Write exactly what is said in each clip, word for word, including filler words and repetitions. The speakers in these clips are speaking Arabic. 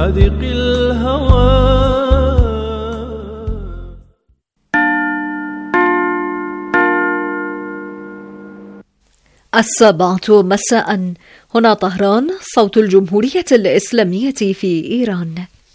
حادق الهوى. السابعة مساء، هنا طهران، صوت الجمهورية الإسلامية في إيران.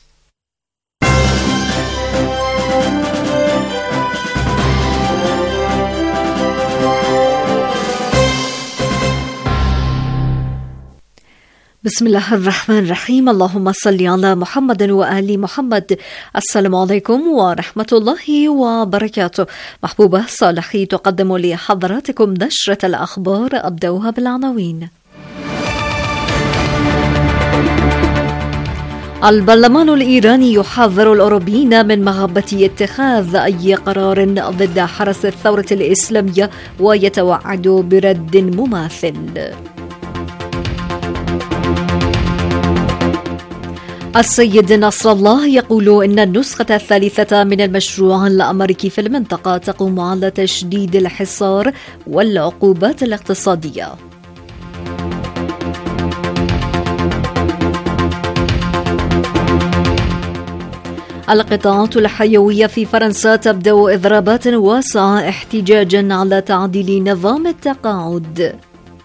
بسم الله الرحمن الرحيم. اللهم صل على محمد وآل محمد. السلام عليكم ورحمة الله وبركاته. محبوبة صالحي تقدم لحضراتكم نشرة الأخبار، أبدأها بالعناوين. البرلمان الإيراني يحذر الأوروبيين من مغبة اتخاذ أي قرار ضد حرس الثورة الإسلامية ويتوعد برد مماثل. السيد نصر الله يقول إن النسخة الثالثة من المشروع الأمريكي في المنطقة تقوم على تشديد الحصار والعقوبات الاقتصادية. القطاعات الحيوية في فرنسا تبدأ إضرابات واسعة احتجاجا على تعديل نظام التقاعد.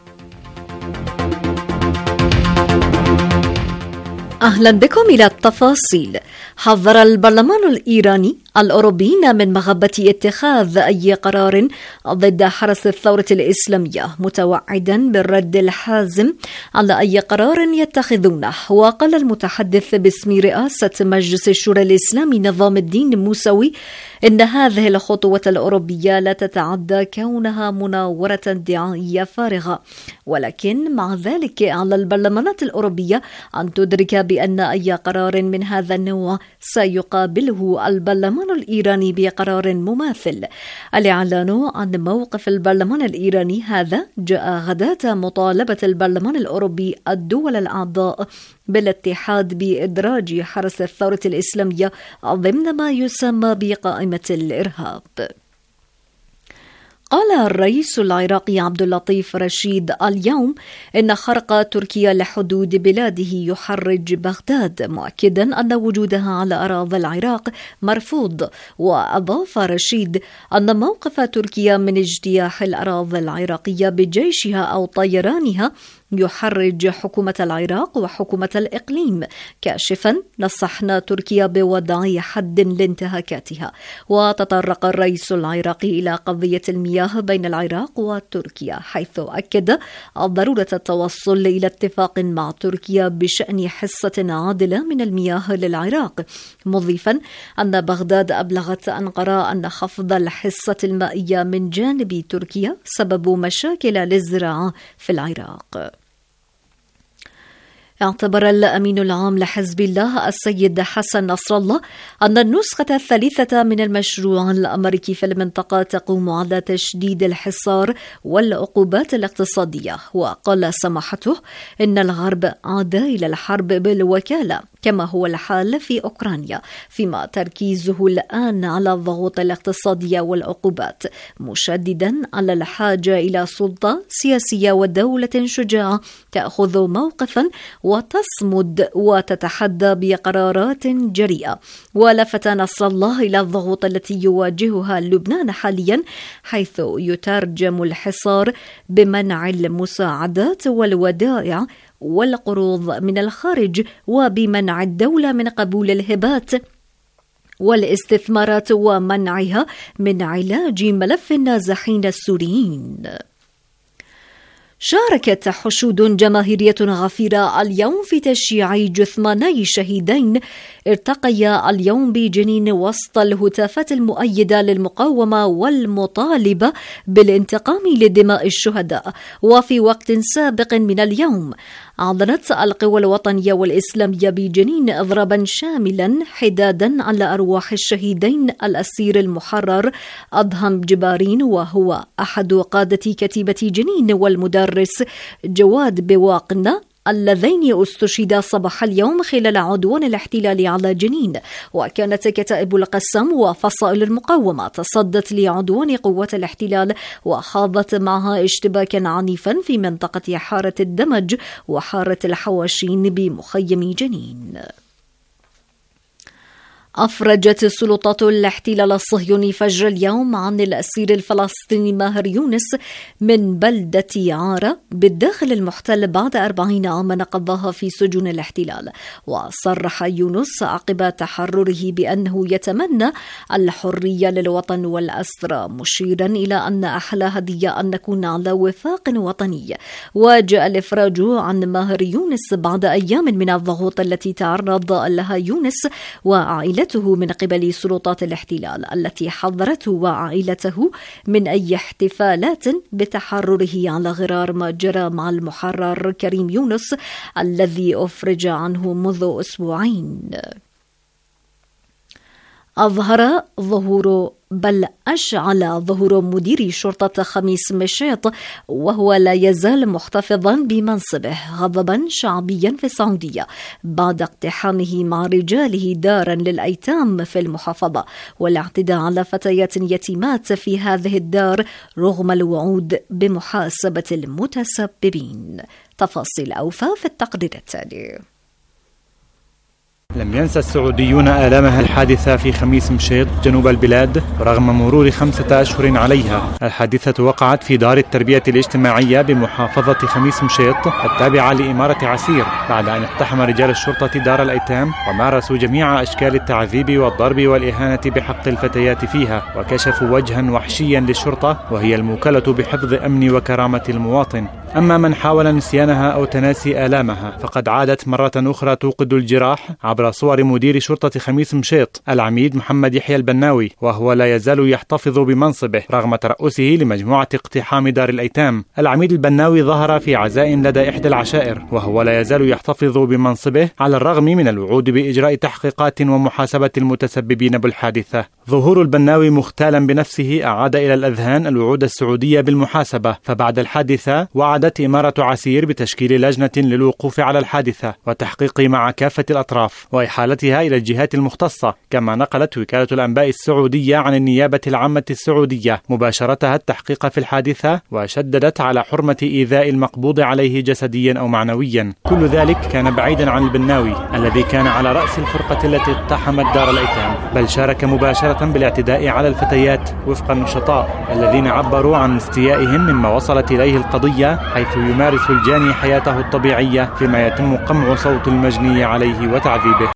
أهلا بكم إلى التفاصيل. حذر البرلمان الإيراني الأوروبيين من مغبة اتخاذ أي قرار ضد حرس الثورة الإسلامية، متوعدا بالرد الحازم على أي قرار يتخذونه. وقال المتحدث باسم رئاسة مجلس الشورى الإسلامي نظام الدين الموسوي إن هذه الخطوة الأوروبية لا تتعدى كونها مناورة دعائية فارغة، ولكن مع ذلك على البرلمانات الأوروبية أن تدرك بأن أي قرار من هذا النوع سيقابله البرلمان الإيراني بقرار مماثل. الإعلان عن موقف البرلمان الإيراني هذا جاء غداة مطالبة البرلمان الأوروبي الدول الأعضاء بالاتحاد بإدراج حرس الثورة الإسلامية ضمن ما يسمى بقائمة الإرهاب. قال الرئيس العراقي عبد اللطيف رشيد اليوم إن خرق تركيا لحدود بلاده يحرج بغداد، مؤكدا أن وجودها على أراضي العراق مرفوض. وأضاف رشيد أن موقف تركيا من اجتياح الأراضي العراقية بجيشها أو طيرانها يحرج حكومة العراق وحكومة الإقليم، كاشفا نصحنا تركيا بوضع حد لانتهاكاتها. وتطرق الرئيس العراقي إلى قضية المياه بين العراق وتركيا، حيث أكد ضرورة التوصل إلى اتفاق مع تركيا بشأن حصة عادلة من المياه للعراق، مضيفا أن بغداد أبلغت أنقرة أن خفض الحصة المائية من جانب تركيا سبب مشاكل للزراعة في العراق. اعتبر الأمين العام لحزب الله السيد حسن نصر الله أن النسخة الثالثة من المشروع الأمريكي في المنطقة تقوم على تشديد الحصار والعقوبات الاقتصادية. وقال سماحته إن الغرب عاد إلى الحرب بالوكالة كما هو الحال في أوكرانيا، فيما تركيزه الآن على الضغوط الاقتصادية والعقوبات، مشددا على الحاجة إلى سلطة سياسية ودولة شجاعة تأخذ موقفا وتصمد وتتحدى بقرارات جريئة. ولفت نصر الله إلى الضغوط التي يواجهها لبنان حاليا، حيث يترجم الحصار بمنع المساعدات والودائع والقروض من الخارج، وبمنع الدولة من قبول الهبات والاستثمارات ومنعها من علاج ملف النازحين السوريين. شاركت حشود جماهيرية غفيرة اليوم في تشييع جثماني شهيدين ارتقيا اليوم بجنين وسط الهتافات المؤيدة للمقاومة والمطالبة بالانتقام لدماء الشهداء. وفي وقت سابق من اليوم أعلنت القوى الوطنية والإسلامية بجنين إضرابا شاملا حدادا على أرواح الشهيدين الأسير المحرر أدهم جبارين، وهو أحد قادة كتيبة جنين، والمدرس جواد بواقنا، اللذين استشهدا صباح اليوم خلال عدوان الاحتلال على جنين. وكانت كتائب القسام وفصائل المقاومة تصدت لعدوان قوات الاحتلال وخاضت معها اشتباكا عنيفا في منطقة حارة الدمج وحارة الحواشين بمخيم جنين. أفرجت سلطات الاحتلال الصهيوني فجر اليوم عن الأسير الفلسطيني ماهر يونس من بلدة عارة بالداخل المحتل بعد أربعين عاما قضاها في سجون الاحتلال. وصرح يونس عقب تحرره بأنه يتمنى الحرية للوطن والأسرى، مشيرا إلى أن أحلى هدية أن نكون على وفاق وطني. وجاء الإفراج عن ماهر يونس بعد أيام من الضغوط التي تعرض لها يونس وعائلته من قبل سلطات الاحتلال، التي حظرته وعائلته من أي احتفالات بتحرره، على غرار ما جرى مع المحرر كريم يونس الذي أفرج عنه منذ أسبوعين. أظهر ظهور بل أشعل ظهور مدير شرطة خميس مشيط وهو لا يزال محتفظا بمنصبه غضبا شعبيا في السعودية بعد اقتحامه مع رجاله دارا للأيتام في المحافظة والاعتداء على فتيات يتيمات في هذه الدار رغم الوعود بمحاسبة المتسببين. تفاصيل أوفى في التقرير التالي. لم ينسى السعوديون آلامها الحادثة في خميس مشيط جنوب البلاد رغم مرور خمسة أشهر عليها. الحادثة وقعت في دار التربية الاجتماعية بمحافظة خميس مشيط التابعة لإمارة عسير بعد أن اقتحم رجال الشرطة دار الأيتام ومارسوا جميع أشكال التعذيب والضرب والإهانة بحق الفتيات فيها، وكشفوا وجها وحشيا للشرطة وهي الموكلة بحفظ أمن وكرامة المواطن. أما من حاول نسيانها أو تناسي آلامها فقد عادت مرة أخرى توقد الجراح عبر صور مدير شرطة خميس مشيط العميد محمد يحيى البناوي، وهو لا يزال يحتفظ بمنصبه رغم ترأسه لمجموعة اقتحام دار الأيتام. العميد البناوي ظهر في عزاء لدى إحدى العشائر وهو لا يزال يحتفظ بمنصبه على الرغم من الوعود بإجراء تحقيقات ومحاسبة المتسببين بالحادثة. ظهور البناوي مختالا بنفسه أعاد إلى الأذهان الوعود السعودية بالمحاسبة، فبعد الحادثة وعدت إمارة عسير بتشكيل لجنة للوقوف على الحادثة والتحقيق مع كافة الأطراف وإحالتها إلى الجهات المختصة. كما نقلت وكالة الأنباء السعودية عن النيابة العامة السعودية مباشرتها التحقيق في الحادثة وشددت على حرمة إيذاء المقبوض عليه جسديا أو معنويا. كل ذلك كان بعيدا عن البناوي الذي كان على رأس الفرقة التي اقتحمت دار الأيتام، بل شارك مباشرة بالاعتداء على الفتيات وفق النشطاء الذين عبروا عن استيائهم مما وصلت إليه القضية، حيث يمارس الجاني حياته الطبيعية فيما يتم قمع صوت المجني عليه وتعذيبه.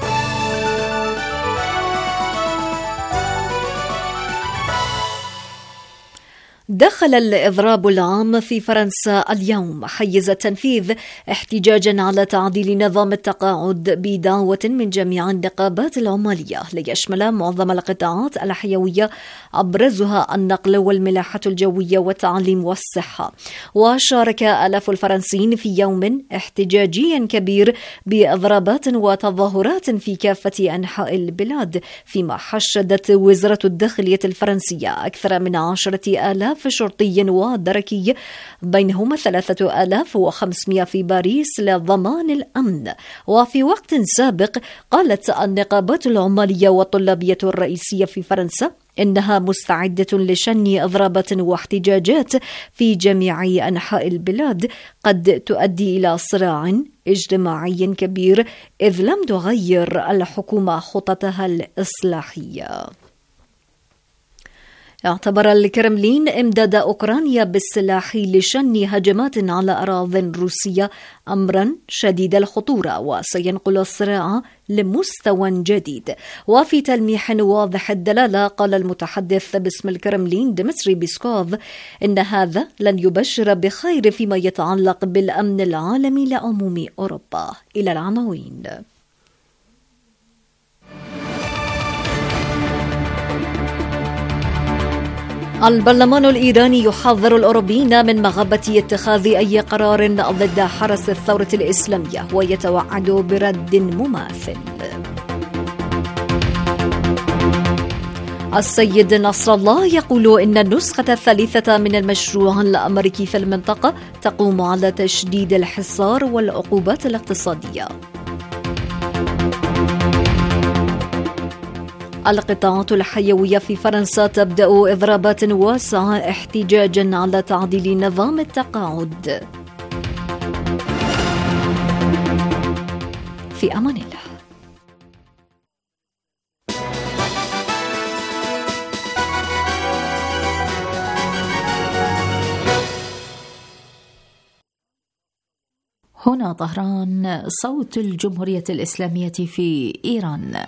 دخل الإضراب العام في فرنسا اليوم حيز التنفيذ احتجاجا على تعديل نظام التقاعد بدعوة من جميع النقابات العمالية ليشمل معظم القطاعات الحيوية أبرزها النقل والملاحة الجوية والتعليم والصحة. وشارك آلاف الفرنسيين في يوم احتجاجي كبير بإضرابات وتظاهرات في كافة أنحاء البلاد، فيما حشدت وزارة الداخلية الفرنسية أكثر من عشرة آلاف شرطي ودركي، بينهم ثلاثة آلاف وخمسمائة في باريس لضمان الأمن. وفي وقت سابق قالت النقابات العمالية والطلابية الرئيسية في فرنسا إنها مستعدة لشن إضرابات واحتجاجات في جميع أنحاء البلاد قد تؤدي إلى صراع اجتماعي كبير إذ لم تغير الحكومة خططها الإصلاحية. اعتبر الكرملين إمداد أوكرانيا بالسلاح لشن هجمات على أراضٍ روسية أمرا شديد الخطورة وسينقل الصراع لمستوى جديد. وفي تلميح واضح الدلالة قال المتحدث باسم الكرملين ديمتري بيسكوف إن هذا لن يبشر بخير فيما يتعلق بالأمن العالمي لعموم أوروبا. إلى العناوين. البرلمان الإيراني يحذر الأوروبيين من مغبة اتخاذ أي قرار ضد حرس الثورة الإسلامية ويتوعد برد مماثل. السيد نصر الله يقول إن النسخة الثالثة من المشروع الأمريكي في المنطقة تقوم على تشديد الحصار والعقوبات الاقتصادية. القطاعات الحيوية في فرنسا تبدأ إضرابات واسعة احتجاجا على تعديل نظام التقاعد. في أمان الله. هنا طهران، صوت الجمهورية الإسلامية في إيران.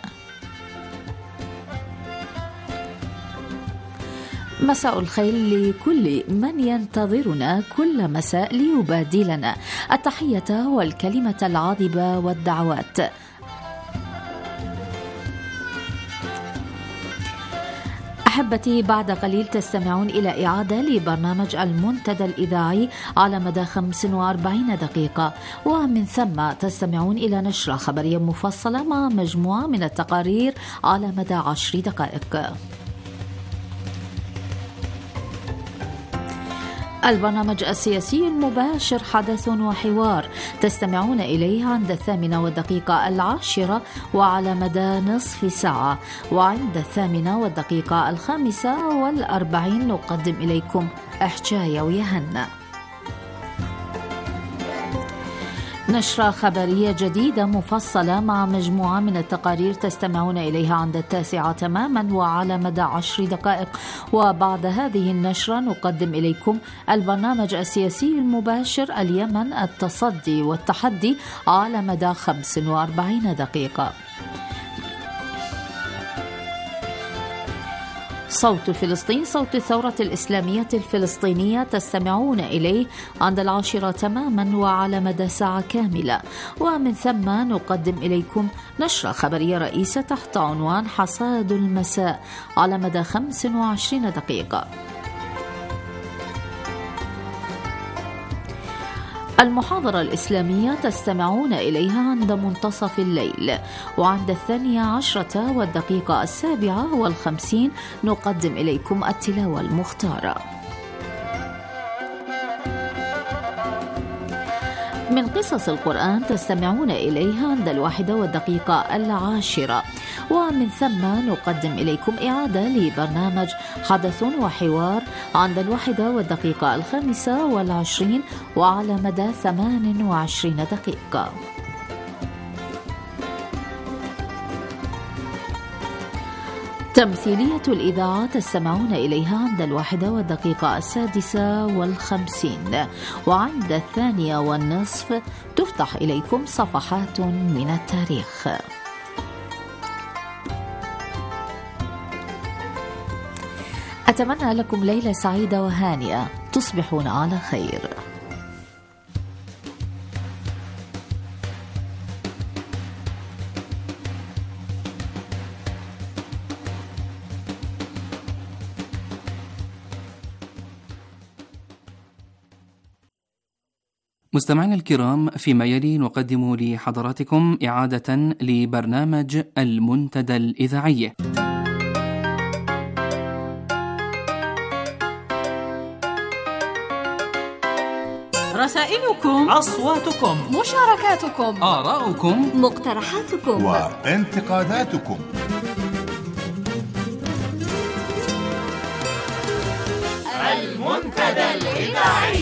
مساء الخير لكل من ينتظرنا كل مساء ليبادلنا التحية والكلمة العاذبة والدعوات. أحبتي، بعد قليل تستمعون إلى إعادة لبرنامج المنتدى الإذاعي على مدى خمس وأربعين دقيقة، ومن ثم تستمعون إلى نشرة خبرية مفصلة مع مجموعة من التقارير على مدى عشر دقائق. البرنامج السياسي المباشر حدث وحوار تستمعون إليه عند الثامنة والدقيقة العاشرة وعلى مدى نصف ساعة، وعند الثامنة والدقيقة الخامسة والأربعين نقدم إليكم حكاية ويهنا، نشرة خبرية جديدة مفصلة مع مجموعة من التقارير تستمعون إليها عند التاسعة تماما وعلى مدى عشر دقائق. وبعد هذه النشرة نقدم إليكم البرنامج السياسي المباشر اليمن التصدي والتحدي على مدى خمس وأربعين دقيقة. صوت فلسطين، صوت الثورة الإسلامية الفلسطينية تستمعون إليه عند العاشرة تماما وعلى مدى ساعة كاملة، ومن ثم نقدم إليكم نشرة خبرية رئيسة تحت عنوان حصاد المساء على مدى خمس وعشرين دقيقة. المحاضرة الإسلامية تستمعون إليها عند منتصف الليل، وعند الثانية عشرة والدقيقة السابعة والخمسين نقدم إليكم التلاوة المختارة. من قصص القرآن تستمعون إليها عند الواحدة والدقيقة العاشرة، ومن ثم نقدم إليكم إعادة لبرنامج حدث وحوار عند الواحدة والدقيقة الخامسة والعشرين وعلى مدى ثمان وعشرين دقيقة. تمثيلية الإذاعة تستمعون إليها عند الواحدة والدقيقة السادسة والخمسين، وعند الثانية والنصف تفتح إليكم صفحات من التاريخ. أتمنى لكم ليلة سعيدة وهانئة، تصبحون على خير. مستمعينا الكرام، فيما يلي نقدم لحضراتكم إعادة لبرنامج المنتدى الإذاعي. رسائلكم، أصواتكم، مشاركاتكم، آراؤكم، مقترحاتكم وانتقاداتكم. المنتدى الإذاعي.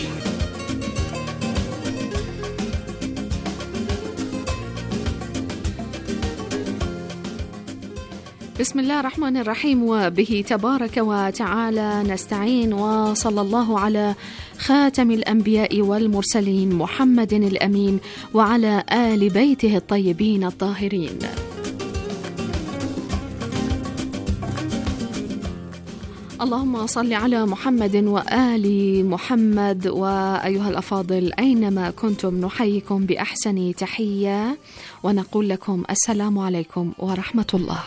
بسم الله الرحمن الرحيم، وبه تبارك وتعالى نستعين، وصلى الله على خاتم الأنبياء والمرسلين محمد الأمين وعلى آل بيته الطيبين الطاهرين. اللهم صل على محمد وآل محمد. وأيها الأفاضل، أينما كنتم نحييكم بأحسن تحية ونقول لكم السلام عليكم ورحمة الله.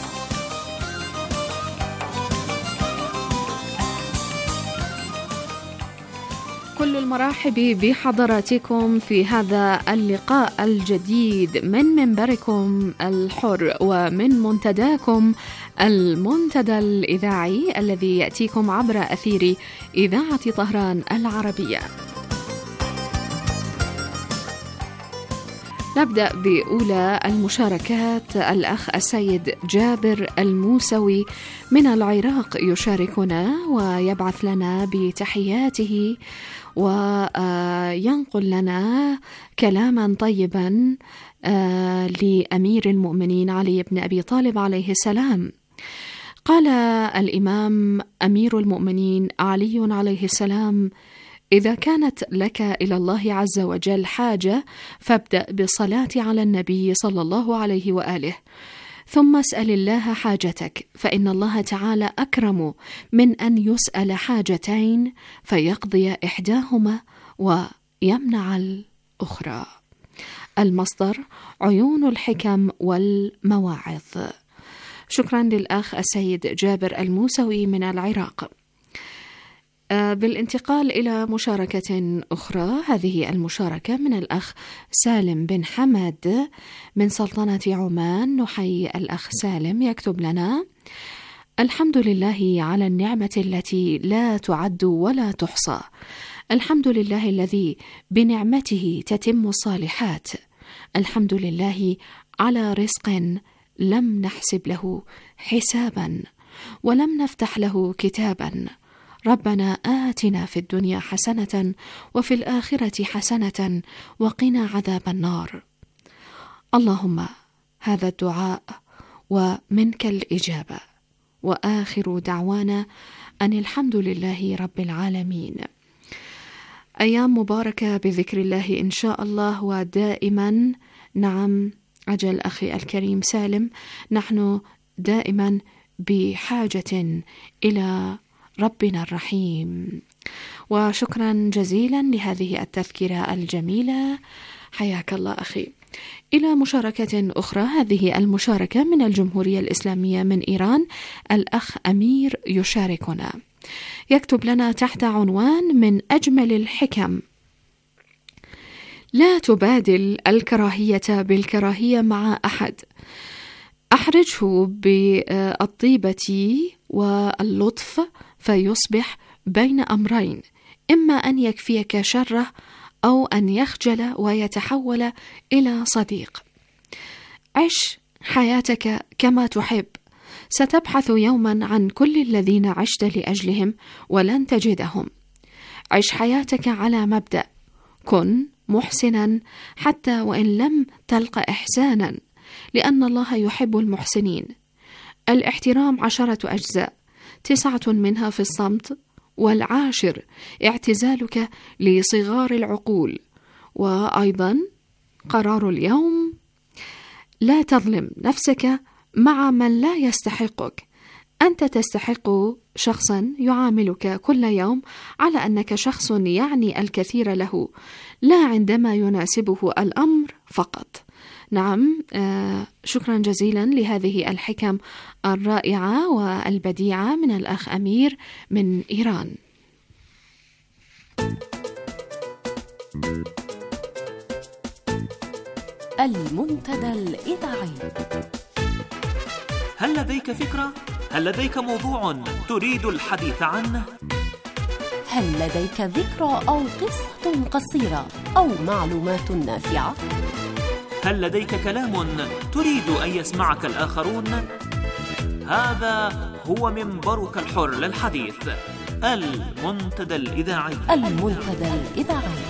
كل المرحب بحضراتكم في هذا اللقاء الجديد من منبركم الحر ومن منتداكم المنتدى الإذاعي الذي يأتيكم عبر أثير إذاعة طهران العربية. نبدأ بأولى المشاركات. الأخ السيد جابر الموسوي من العراق يشاركنا ويبعث لنا بتحياته وينقل لنا كلاما طيبا لأمير المؤمنين علي بن أبي طالب عليه السلام. قال الإمام أمير المؤمنين علي عليه السلام: إذا كانت لك إلى الله عز وجل حاجة فابدأ بالصلاة على النبي صلى الله عليه وآله، ثم اسأل الله حاجتك، فإن الله تعالى أكرم من أن يسأل حاجتين فيقضي إحداهما ويمنع الأخرى. المصدر: عيون الحكم والمواعظ. شكرا للأخ السيد جابر الموسوي من العراق. بالانتقال إلى مشاركة أخرى، هذه المشاركة من الأخ سالم بن حمد من سلطنة عمان. نحيي الأخ سالم، يكتب لنا: الحمد لله على النعمة التي لا تعد ولا تحصى، الحمد لله الذي بنعمته تتم الصالحات، الحمد لله على رزق لم نحسب له حسابا ولم نفتح له كتابا، ربنا آتنا في الدنيا حسنة وفي الآخرة حسنة وقنا عذاب النار. اللهم هذا الدعاء ومنك الإجابة، وآخر دعوانا أن الحمد لله رب العالمين. أيام مباركة بذكر الله إن شاء الله ودائما. نعم أجل أخي الكريم سالم، نحن دائما بحاجة إلى ربنا الرحيم. وشكرا جزيلا لهذه التذكرة الجميلة، حياك الله أخي. إلى مشاركة أخرى، هذه المشاركة من الجمهورية الإسلامية من إيران. الأخ أمير يشاركنا، يكتب لنا تحت عنوان: من أجمل الحكم: لا تبادل الكراهية بالكراهية مع أحد، أحرجه بالطيبة واللطف فيصبح بين أمرين، إما أن يكفيك شره أو أن يخجل ويتحول إلى صديق. عش حياتك كما تحب، ستبحث يوما عن كل الذين عشت لأجلهم ولن تجدهم. عش حياتك على مبدأ: كن محسنا حتى وإن لم تلق إحسانا، لأن الله يحب المحسنين. الاحترام عشرة أجزاء، تسعة منها في الصمت، والعاشر اعتزالك لصغار العقول. وأيضا قرار اليوم: لا تظلم نفسك مع من لا يستحقك، أنت تستحق شخصا يعاملك كل يوم على أنك شخص يعني الكثير له، لا عندما يناسبه الأمر فقط. نعم، آه شكرا جزيلا لهذه الحكم الرائعة والبديعة من الأخ أمير من إيران. المنتدى الإذاعي. هل لديك فكرة؟ هل لديك موضوع تريد الحديث عنه؟ هل لديك ذكرى أو قصة قصيرة أو معلومات نافعة؟ هل لديك كلام تريد أن يسمعك الآخرون؟ هذا هو منبرك الحر للحديث، المنتدى الإذاعي. المنتدى الإذاعي.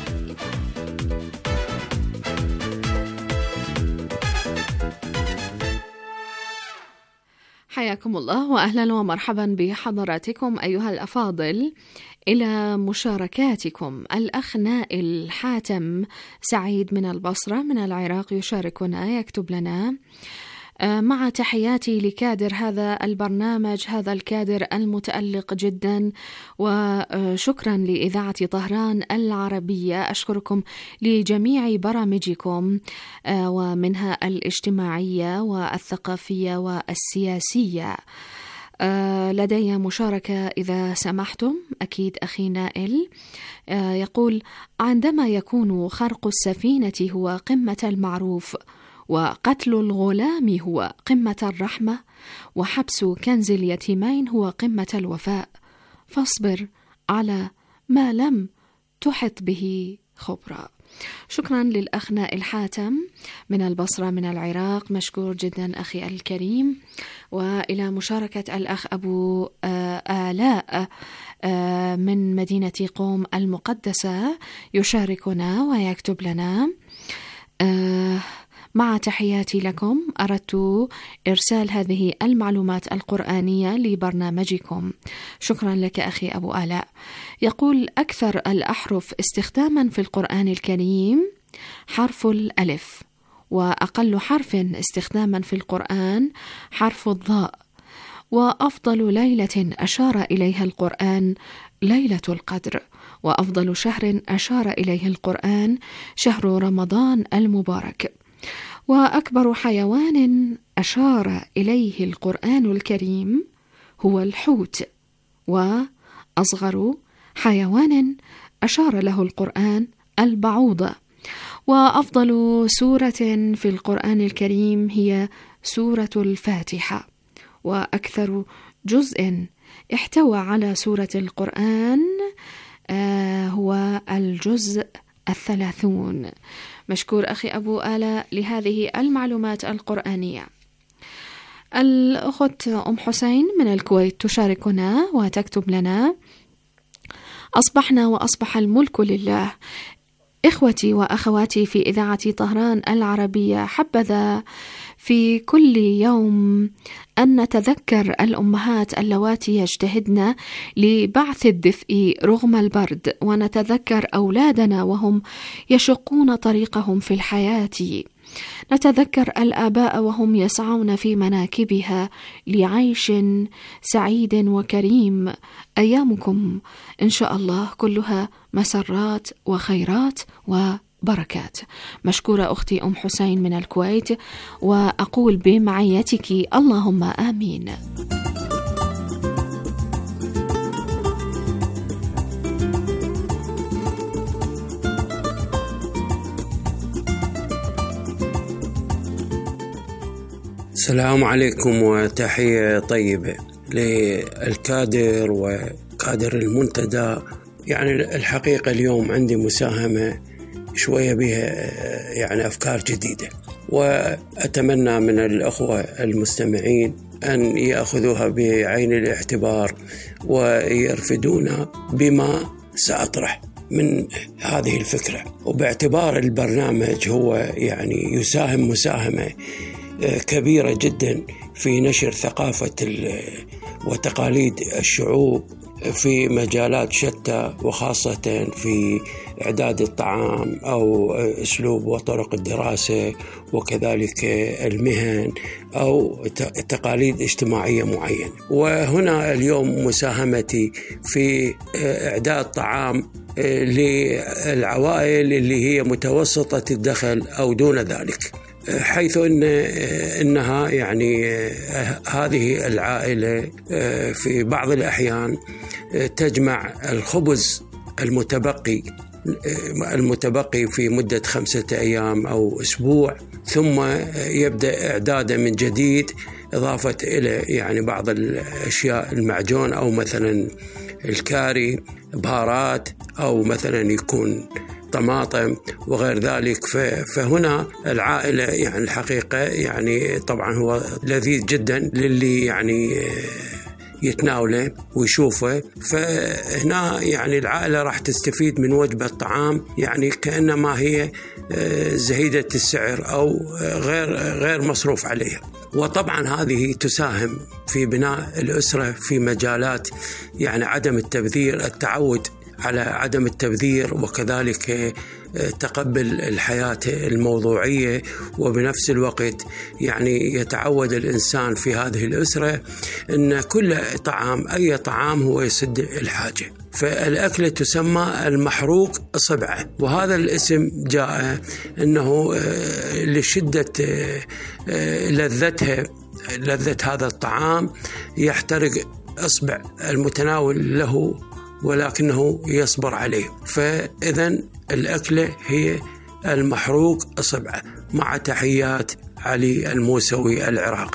حياكم الله وأهلا ومرحبا بحضراتكم أيها الأفاضل إلى مشاركاتكم. الأخ نائل حاتم سعيد من البصرة من العراق يشاركنا، يكتب لنا: مع تحياتي لكادر هذا البرنامج، هذا الكادر المتألق جدا، وشكرا لإذاعة طهران العربية، أشكركم لجميع برامجكم ومنها الاجتماعية والثقافية والسياسية. لدي مشاركة إذا سمحتم. أكيد أخي نائل. يقول: عندما يكون خرق السفينة هو قمة المعروف، وقتل الغلام هو قمة الرحمة، وحبس كنز اليتيمين هو قمة الوفاء، فاصبر على ما لم تحط به خبرا. شكرا للأخ نائل حاتم من البصرة من العراق، مشكور جدا أخي الكريم. وإلى مشاركة الأخ أبو آلاء من مدينة قوم المقدسة يشاركنا ويكتب لنا: مع تحياتي لكم، أردت إرسال هذه المعلومات القرآنية لبرنامجكم. شكرا لك أخي أبو آلاء. يقول: أكثر الأحرف استخداما في القرآن الكريم حرف الألف، وأقل حرف استخداما في القرآن حرف الضاء، وأفضل ليلة أشار إليها القرآن ليلة القدر، وأفضل شهر أشار إليه القرآن شهر رمضان المبارك، وأكبر حيوان أشار إليه القرآن الكريم هو الحوت، وأصغر حيوان أشار له القرآن البعوضة، وأفضل سورة في القرآن الكريم هي سورة الفاتحة، وأكثر جزء احتوى على سورة القرآن آه هو الجزء الثلاثون. مشكور أخي أبو آلاء لهذه المعلومات القرآنية. الأخت أم حسين من الكويت تشاركنا وتكتب لنا: أصبحنا وأصبح الملك لله. إخوتي وأخواتي في إذاعة طهران العربية، حبذا في كل يوم أن نتذكر الأمهات اللواتي يجتهدن لبعث الدفء رغم البرد، ونتذكر أولادنا وهم يشقون طريقهم في الحياة، نتذكر الآباء وهم يسعون في مناكبها لعيش سعيد وكريم. أيامكم إن شاء الله كلها مسرات وخيرات وبركات. مشكورة أختي أم حسين من الكويت، وأقول بمعيتك اللهم آمين. السلام عليكم، وتحية طيبة للكادر وكادر المنتدى. يعني الحقيقة اليوم عندي مساهمة شوية بها يعني أفكار جديدة، وأتمنى من الأخوة المستمعين أن يأخذوها بعين الاعتبار ويرفدون بما سأطرح من هذه الفكرة، وباعتبار البرنامج هو يعني يساهم مساهمة كبيرة جدا في نشر ثقافة وتقاليد الشعوب في مجالات شتى، وخاصة في إعداد الطعام أو أسلوب وطرق الدراسة، وكذلك المهن أو تقاليد اجتماعية معينة. وهنا اليوم مساهمتي في إعداد طعام للعوائل اللي هي متوسطة الدخل أو دون ذلك، حيث إن إنها يعني هذه العائلة في بعض الأحيان تجمع الخبز المتبقي المتبقي في مدة خمسة أيام أو أسبوع، ثم يبدأ إعداده من جديد، إضافة إلى يعني بعض الأشياء المعجون أو مثلا الكاري، بهارات، أو مثلا يكون طماطم وغير ذلك. فهنا العائلة يعني الحقيقة يعني طبعا هو لذيذ جدا للي يعني يتناوله ويشوفه. فهنا يعني العائلة راح تستفيد من وجبة طعام يعني كأنما هي زهيدة السعر أو غير غير مصروف عليها. وطبعا هذه تساهم في بناء الأسرة في مجالات يعني عدم التبذير، التعود على عدم التبذير، وكذلك تقبل الحياة الموضوعية، وبنفس الوقت يعني يتعود الإنسان في هذه الأسرة أن كل طعام أي طعام هو يسد الحاجة. فالأكلة تسمى المحروق صبعة، وهذا الاسم جاء أنه لشدة لذتها لذة هذا الطعام يحترق إصبع المتناول له ولكنه يصبر عليه. فإذا الأكلة هي المحروق صبعة. مع تحيات علي الموسوي، العراق.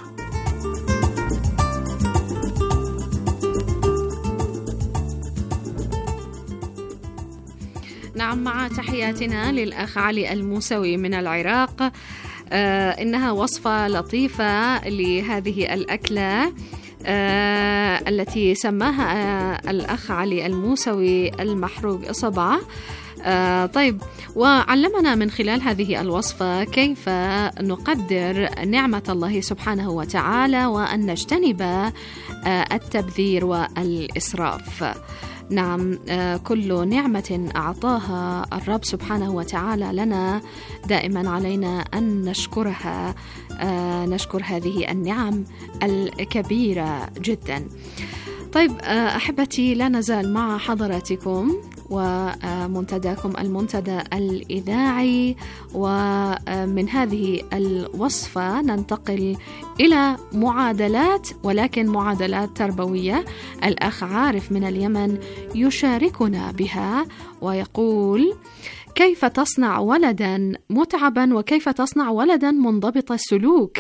نعم، مع تحياتنا للأخ علي الموسوي من العراق. آه إنها وصفة لطيفة لهذه الأكلة آه التي سماها آه الأخ علي الموسوي المحروق إصبع. آه طيب، وعلمنا من خلال هذه الوصفة كيف نقدر نعمة الله سبحانه وتعالى وأن نجتنب آه التبذير والإسراف. نعم، آه كل نعمة أعطاها الرب سبحانه وتعالى لنا دائما علينا أن نشكرها، آه نشكر هذه النعم الكبيرة جدا. طيب أحبتي، لا نزال مع حضراتكم ومنتداكم المنتدى الإذاعي، ومن هذه الوصفة ننتقل إلى معادلات، ولكن معادلات تربوية. الأخ عارف من اليمن يشاركنا بها ويقول: كيف تصنع ولدا متعبا وكيف تصنع ولدا منضبط السلوك؟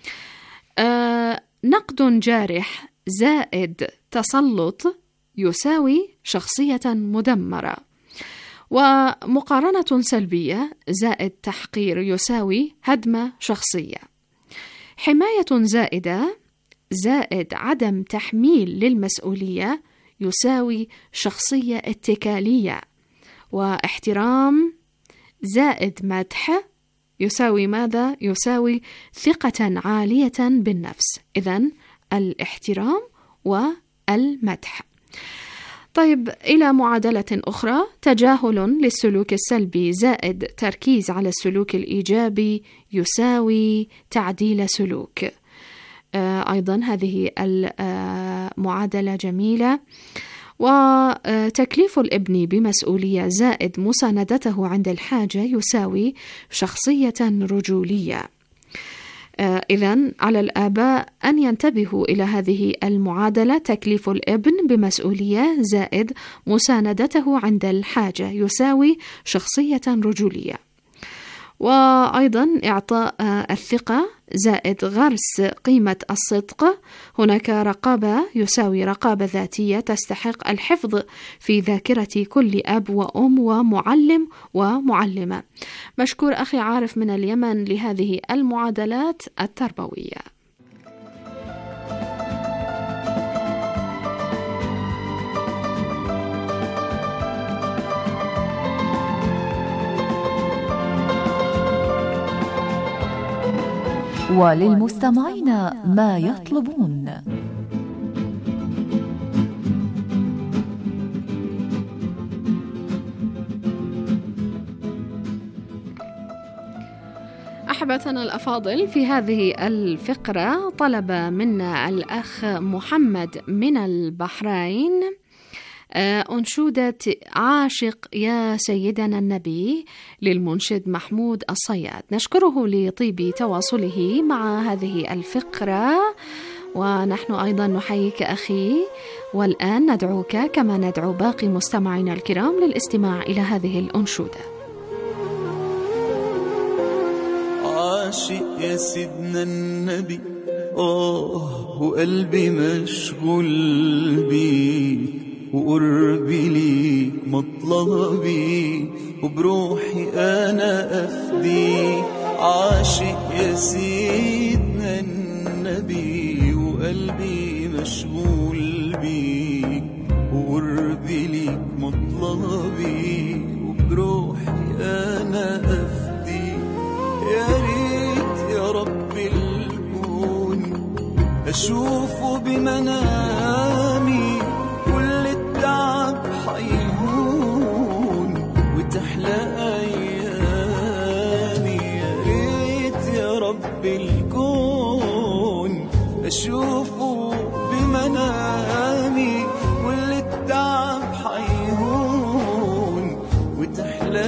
آه نقد جارح زائد تسلط يساوي شخصية مدمرة، ومقارنة سلبية زائد تحقير يساوي هدم شخصية، حماية زائدة زائد عدم تحميل للمسؤولية يساوي شخصية اتكالية، واحترام زائد مدح يساوي ماذا؟ يساوي ثقة عالية بالنفس. إذن الاحترام والمدح. طيب، إلى معادلة أخرى: تجاهل للسلوك السلبي زائد تركيز على السلوك الإيجابي يساوي تعديل سلوك. آه أيضا هذه المعادلة جميلة. وتكليف الابن بمسؤولية زائد مساندته عند الحاجة يساوي شخصية رجولية. إذن على الآباء أن ينتبهوا إلى هذه المعادلة: تكليف الابن بمسؤولية زائد مساندته عند الحاجة يساوي شخصية رجولية. وأيضا إعطاء الثقة زائد غرس قيمة الصدق. هناك رقابة يساوي رقابة ذاتية تستحق الحفظ في ذاكرة كل أب وأم ومعلم ومعلمة. مشكور أخي عارف من اليمن لهذه المعادلات التربوية. وللمستمعين ما يطلبون. أحبتنا الأفاضل، في هذه الفقرة طلب منا الأخ محمد من البحرين أنشودة عاشق يا سيدنا النبي للمنشد محمود الصياد. نشكره لطيب تواصله مع هذه الفقرة، ونحن أيضا نحييك أخي. والآن ندعوك كما ندعو باقي مستمعينا الكرام للاستماع إلى هذه الأنشودة. عاشق يا سيدنا النبي، آه وقلبي مشغول بيك، وقربي ليك مطلبي، وبروحي أنا أفديك. عاشق يا سيدنا النبي، وقلبي مشغول بيك، وقربي ليك مطلبي، وبروحي أنا أفديك. يا ريت يا رب الكون أشوفه بمنامي، حيهون وتحلى أيامي. يا ريت يا رب الكون أشوفه بمنامي، كل التعب حيهون وتحلى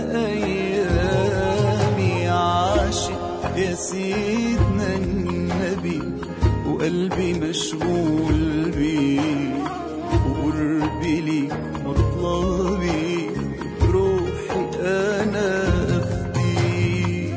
أيامي. عاشق يا سيدنا النبي، وقلبي مشغول بيه، وقربي ليك مطلبي، روحي أنا أفديك.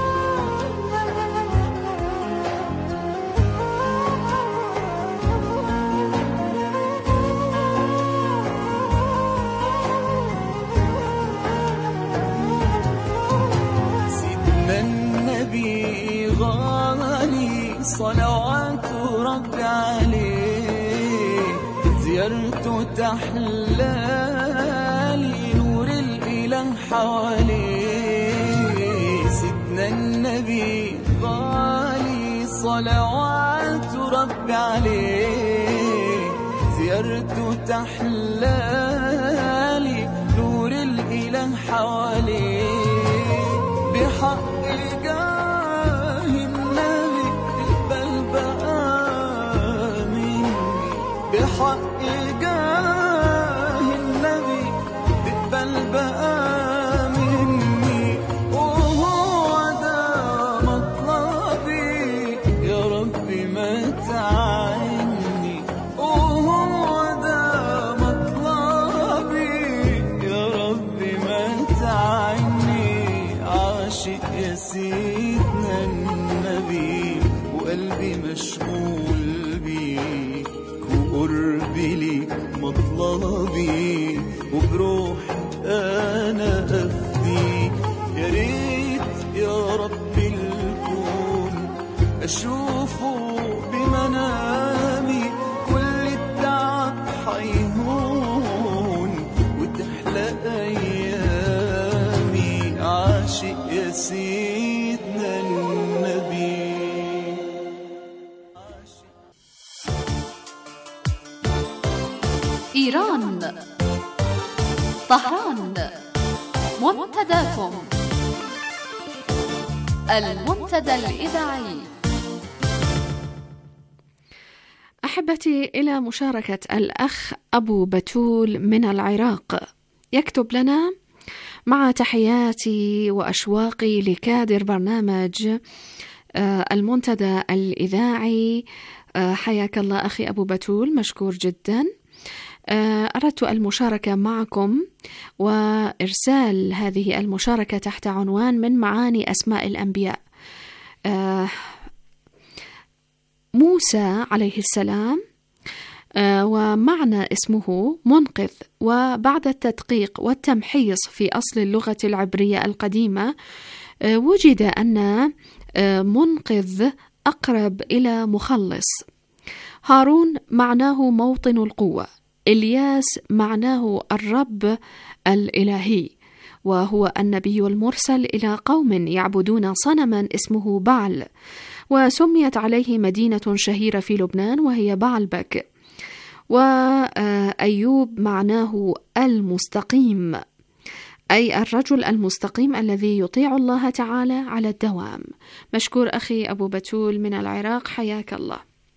سيدنا النبي غالي، صلوات ربي عليه، زيارته تحلالي، نور الإله حواليه سيدنا النبي غالي صلوات ربي عليه زيارته تحلالي نور الإله حواليه بحق جاه النبي اقبل بقى مني بحق جاه النبي اقبل بقى مني وهو ده مطلبي يا ربي ما تعيني وهو ده مطلبي يا ربي ما تعيني عاشق يا سيدنا النبي وقلبي مشغول بيك وقربي ليك مطلبي وبروحي أنا أفديك يا ريت يا رب الكون أشوفه بمنامي كل التعب حيهون وتحلى أيامي عاشق يا سيدنا النبي. إيران طهران منتداكم المنتدى الإذاعي. أحبتي، إلى مشاركة الأخ أبو بتول من العراق، يكتب لنا: مع تحياتي وأشواقي لكادر برنامج المنتدى الإذاعي. حياك الله أخي أبو بتول، مشكور جدا. أردت المشاركة معكم وإرسال هذه المشاركة تحت عنوان من معاني أسماء الأنبياء. موسى عليه السلام ومعنى اسمه منقذ، وبعد التدقيق والتمحيص في أصل اللغة العبرية القديمة وجد أن منقذ أقرب إلى مخلص. هارون معناه موطن القوة، إلياس معناه الرب الإلهي، وهو النبي المرسل إلى قوم يعبدون صنما اسمه بعل، وسميت عليه مدينة شهيرة في لبنان وهي بعلبك. وأيوب معناه المستقيم، أي الرجل المستقيم الذي يطيع الله تعالى على الدوام. مشكور أخي أبو بتول من العراق، حياك الله.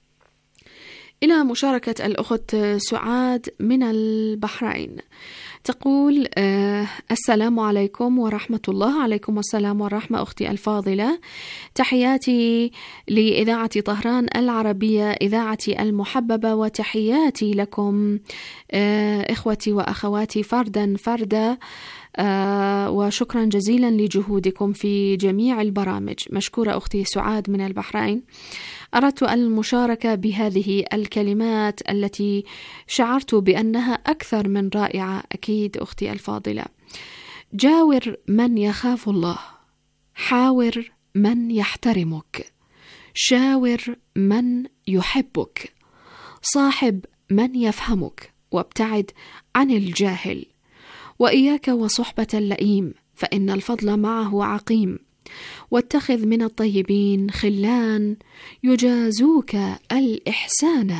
إلى مشاركة الأخت سعاد من البحرين، تقول: آه السلام عليكم ورحمة الله. عليكم السلام والرحمة أختي الفاضلة، تحياتي لإذاعة طهران العربية إذاعتي المحببة، وتحياتي لكم آه إخوتي وأخواتي فردا فردا، آه وشكرا جزيلا لجهودكم في جميع البرامج. مشكورة أختي سعاد من البحرين. أردت المشاركة بهذه الكلمات التي شعرت بأنها أكثر من رائعة. أكيد أختي الفاضلة: جاور من يخاف الله، حاور من يحترمك، شاور من يحبك، صاحب من يفهمك، وابتعد عن الجاهل، وإياك وصحبة اللئيم فإن الفضل معه عقيم، واتخذ من الطيبين خلان يجازوك الإحسان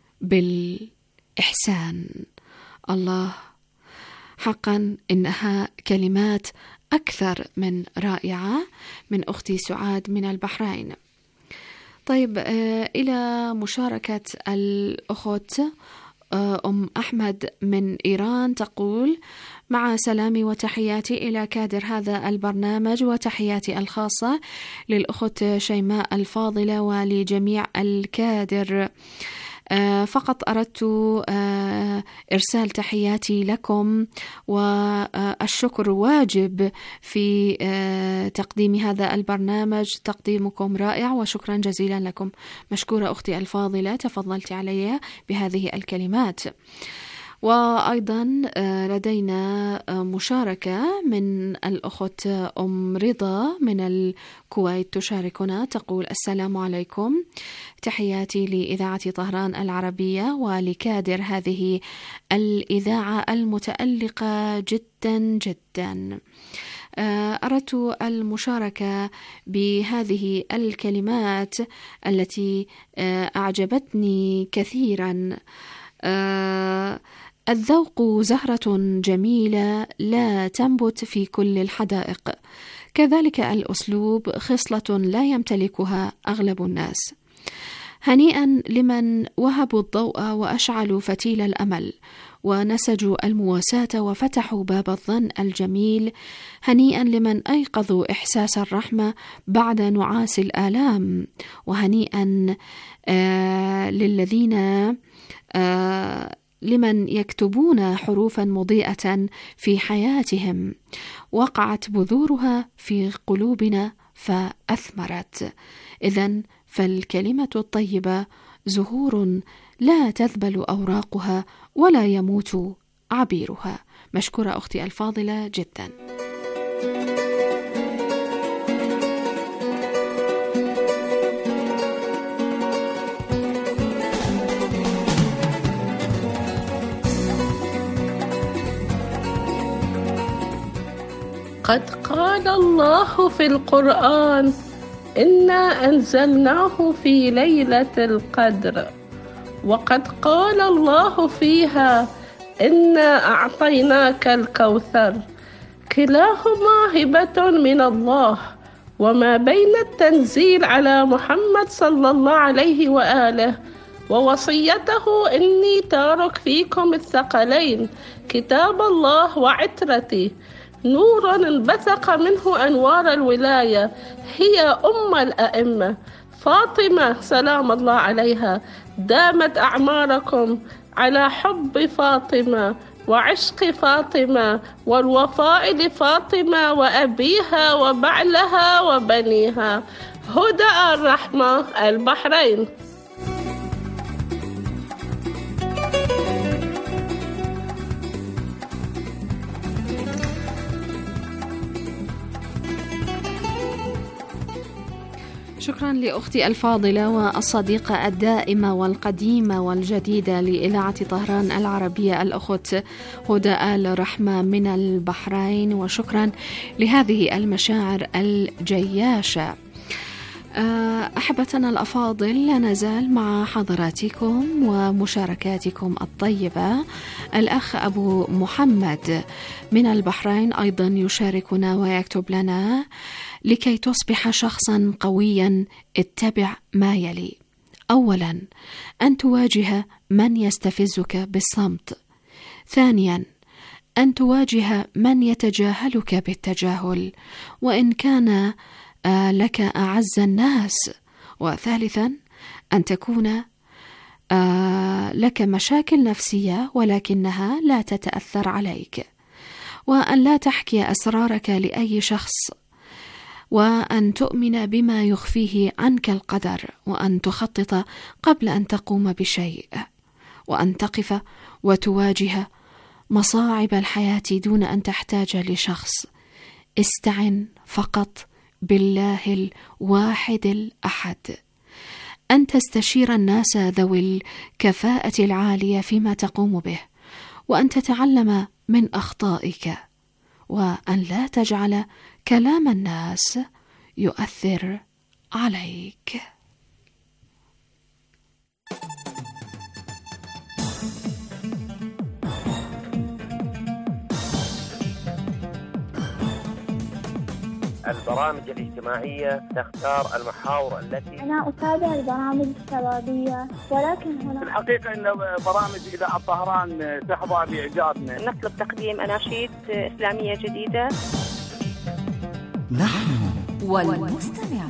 بالإحسان. الله، حقا إنها كلمات أكثر من رائعة من أختي سعاد من البحرين. طيب، إلى مشاركة الأخت أم أحمد من إيران، تقول: مع سلامي وتحياتي إلى كادر هذا البرنامج، وتحياتي الخاصة للأخت شيماء الفاضلة ولجميع الكادر. فقط أردت إرسال تحياتي لكم، والشكر واجب في تقديم هذا البرنامج، تقديمكم رائع وشكرا جزيلا لكم. مشكورة أختي الفاضلة، تفضلت علي بهذه الكلمات. وأيضا لدينا مشاركة من الأخت أم رضا من الكويت تشاركنا، تقول: السلام عليكم، تحياتي لإذاعة طهران العربية ولكادر هذه الإذاعة المتألقة جدا جدا. أردت المشاركة بهذه الكلمات التي أعجبتني كثيرا. الذوق زهرة جميلة لا تنبت في كل الحدائق، كذلك الأسلوب خصلة لا يمتلكها أغلب الناس. هنيئا لمن وهبوا الضوء وأشعلوا فتيل الأمل ونسجوا المواساة وفتحوا باب الظن الجميل. هنيئا لمن أيقظوا إحساس الرحمة بعد نعاس الآلام. وهنيئا آه للذين آه لمن يكتبون حروفا مضيئة في حياتهم وقعت بذورها في قلوبنا فأثمرت. إذن فالكلمة الطيبة زهور لا تذبل أوراقها ولا يموت عبيرها. مشكورة أختي الفاضلة جدا. قد قال الله في القرآن: إنا أنزلناه في ليلة القدر. وقد قال الله فيها: إنا أعطيناك الكوثر. كلاهما هبة من الله، وما بين التنزيل على محمد صلى الله عليه وآله ووصيته: إني تارك فيكم الثقلين كتاب الله وعترتي، نور انبثق منه أنوار الولاية، هي أم الأئمة فاطمة سلام الله عليها. دامت أعماركم على حب فاطمة وعشق فاطمة والوفاء لفاطمة وأبيها وبعلها وبنيها. هدى الرحمة، البحرين. شكرا لأختي الفاضلة والصديقة الدائمة والقديمة والجديدة لإذاعة طهران العربية، الأخت هدى آل رحمة من البحرين. وشكرا لهذه المشاعر الجياشة. أحبتنا الأفاضل، لا نزال مع حضراتكم ومشاركاتكم الطيبة. الأخ أبو محمد من البحرين أيضا يشاركنا ويكتب لنا: لكي تصبح شخصا قويا اتبع ما يلي. أولا، أن تواجه من يستفزك بالصمت. ثانيا، أن تواجه من يتجاهلك بالتجاهل وإن كان لك أعز الناس. وثالثا، أن تكون لك مشاكل نفسية ولكنها لا تتأثر عليك، وأن لا تحكي أسرارك لأي شخص، وأن تؤمن بما يخفيه عنك القدر، وأن تخطط قبل أن تقوم بشيء، وأن تقف وتواجه مصاعب الحياة دون أن تحتاج لشخص. استعن فقط بالله الواحد الأحد. أن تستشير الناس ذوي الكفاءة العالية فيما تقوم به، وأن تتعلم من أخطائك، وأن لا تجعل كلام الناس يؤثر عليك. البرامج الاجتماعية تختار المحاور التي أنا أتابع البرامج الشبابية، ولكن هنا في الحقيقة أن برامج إذاعة طهران تحظى بإعجابنا. نطلب تقديم أناشيد إسلامية جديدة. نحن والمستمع.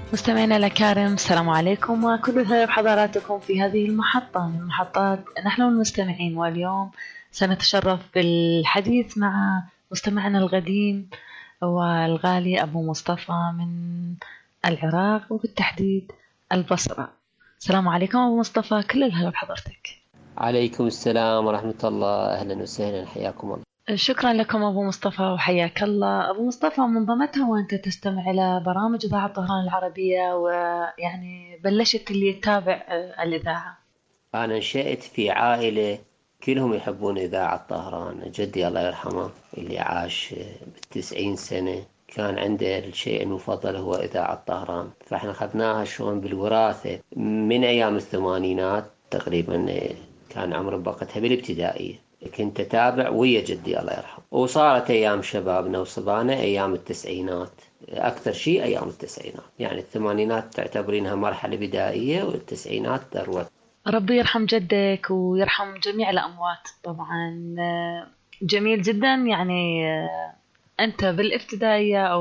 مستمعينا الأكارم، السلام عليكم وكل الهلا بحضراتكم في هذه المحطة من محطات نحن المستمعين. واليوم سنتشرف بالحديث مع مستمعنا القديم والغالي أبو مصطفى من العراق وبالتحديد البصرة. السلام عليكم أبو مصطفى، كل الهلا بحضرتك. عليكم السلام ورحمة الله، أهلا وسهلا، حياكم الله. شكرا لكم أبو مصطفى وحياك الله. أبو مصطفى، منظمتها وأنت تستمع إلى برامج إذاعة طهران العربية، ويعني بلشت اللي يتابع الإذاعة. أنا نشأت في عائلة كلهم يحبون إذاعة طهران. جدي الله يرحمه اللي عاش بالتسعين سنة كان عنده الشيء المفضل هو إذاعة طهران، فإحنا خذناها شلون بالوراثة من أيام الثمانينات تقريبا، كان عمر بقتها بالابتدائية كنت أتابع ويا جدي الله يرحمه. وصارت أيام شبابنا وصبانا أيام التسعينات، أكثر شيء أيام التسعينات، يعني الثمانينات تعتبرينها مرحلة بدائية والتسعينات ذروة. ربي يرحم جدك ويرحم جميع الأموات طبعا. جميل جدا، يعني أنت بالابتدائية أو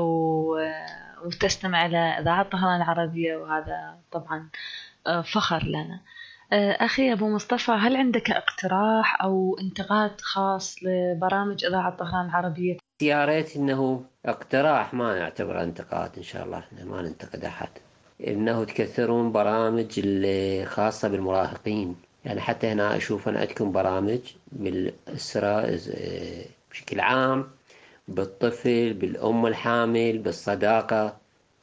وتستمع إلى إذاعة طهران العربية، وهذا طبعا فخر لنا. أخي أبو مصطفى، هل عندك اقتراح أو انتقاد خاص لبرامج إذاعة طهران العربية؟ يا ريت إنه اقتراح، ما نعتبره انتقاد، إن شاء الله إحنا ما ننتقد أحد، إنه تكثرون برامج الخاصة بالمراهقين. يعني حتى هنا أشوف أنا عندكم برامج بالأسرة بشكل عام، بالطفل، بالأم الحامل، بالصداقة.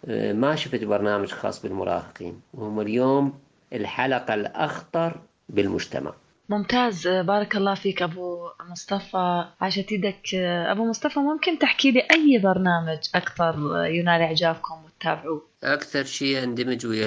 ما شفت برنامج خاص بالمراهقين، وهم اليوم الحلقة الأخطر بالمجتمع. ممتاز، بارك الله فيك أبو مصطفى، عاشت يدك. أبو مصطفى، ممكن تحكي لي أي برنامج أكثر ينال إعجابكم وتتابعوه؟ أكثر شيء اندمج ويا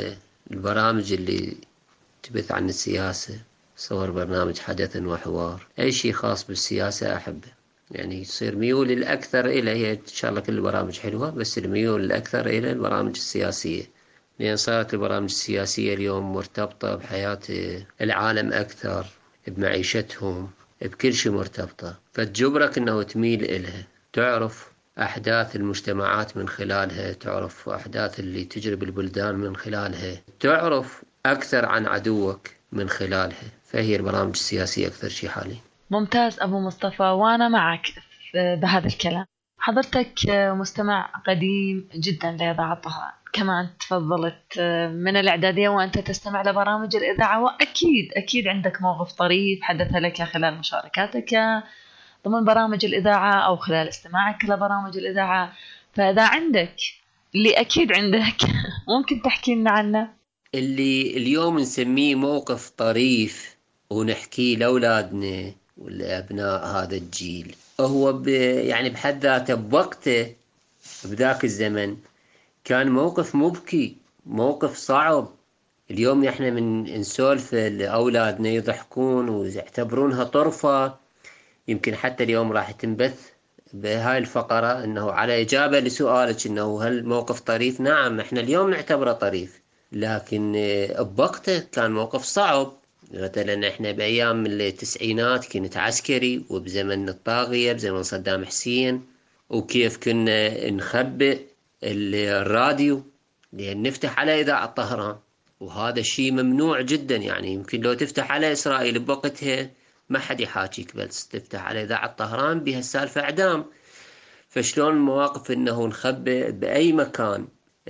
البرامج اللي تبث عن السياسة، صور برنامج حدث وحوار، أي شيء خاص بالسياسة أحبه. يعني يصير ميول الأكثر إلى، هي إن شاء الله كل البرامج حلوة، بس الميول الأكثر إلى البرامج السياسية، لأن صارت البرامج السياسية اليوم مرتبطة بحياة العالم أكثر، بمعيشتهم، بكل شيء مرتبطة، فتجبرك أنه تميل إلها، تعرف أحداث المجتمعات من خلالها، تعرف أحداث اللي تجري بالبلدان من خلالها، تعرف أكثر عن عدوك من خلالها. فهي البرامج السياسية أكثر شيء حاليا. ممتاز أبو مصطفى، وأنا معك بهذا الكلام. حضرتك مستمع قديم جدا لإذاعة طهران، كمان تفضلت من الإعدادية وأنت تستمع لبرامج الإذاعة، وأكيد أكيد عندك موقف طريف حدث لك خلال مشاركاتك ضمن برامج الإذاعة أو خلال استماعك لبرامج الإذاعة. فإذا عندك اللي أكيد عندك ممكن تحكي لنا عنه. اللي اليوم نسميه موقف طريف ونحكيه لأولادنا والأبناء هذا الجيل، هو ب يعني بحد ذاته بوقته بذاك الزمن كان موقف مبكي، موقف صعب. اليوم احنا من نسولف لأولادنا يضحكون ويعتبرونها طرفة. يمكن حتى اليوم راح تنبث بهاي الفقرة انه على اجابة لسؤالك انه هل موقف طريف، نعم احنا اليوم نعتبره طريف، لكن بوقته كان موقف صعب. مثلا احنا بايام التسعينات كنت عسكري، وبزمن الطاغية بزمن صدام حسين، وكيف كنا نخبئ الراديو لأن نفتح على إذاعة طهران، وهذا الشيء ممنوع جدا. يعني يمكن لو تفتح على إسرائيل بوقتها ما حد يحاكيك، بس تفتح على إذاعة طهران بها السالفة إعدام. فشلون المواقف إنه نخبئ بأي مكان،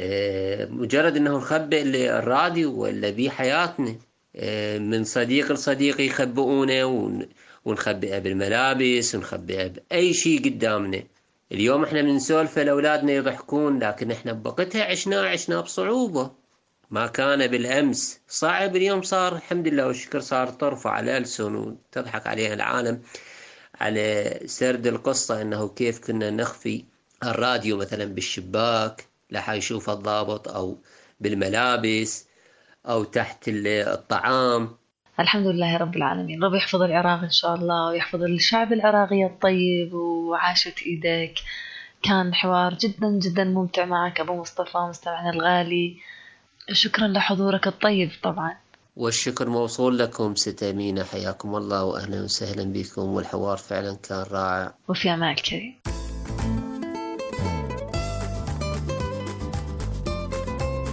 مجرد إنه نخبئ الراديو ولا بيه حياتنا، من صديق لصديق يخبئونه، ونخبئه بالملابس، ونخبئه بأي شيء قدامنا. اليوم احنا بنسولف لأولادنا يضحكون، لكن احنا بوقتها عشنا عشنا بصعوبة، ما كان بالأمس صعب. اليوم صار الحمد لله والشكر صار طرفة على ألسن وتضحك عليها العالم على سرد القصة، انه كيف كنا نخفي الراديو مثلا بالشباك لحا يشوف الضابط، او بالملابس، او تحت الطعام. الحمد لله رب العالمين. رب يحفظ العراق إن شاء الله، ويحفظ الشعب العراقي الطيب. وعاشت إيدك، كان حوار جدا جدا ممتع معك أبو مصطفى مستمعنا الغالي. شكرا لحضورك الطيب طبعا. والشكر موصول لكم ست أمينة، حياكم الله وأهلا وسهلا بكم، والحوار فعلا كان رائع. وفي أمان الكريم.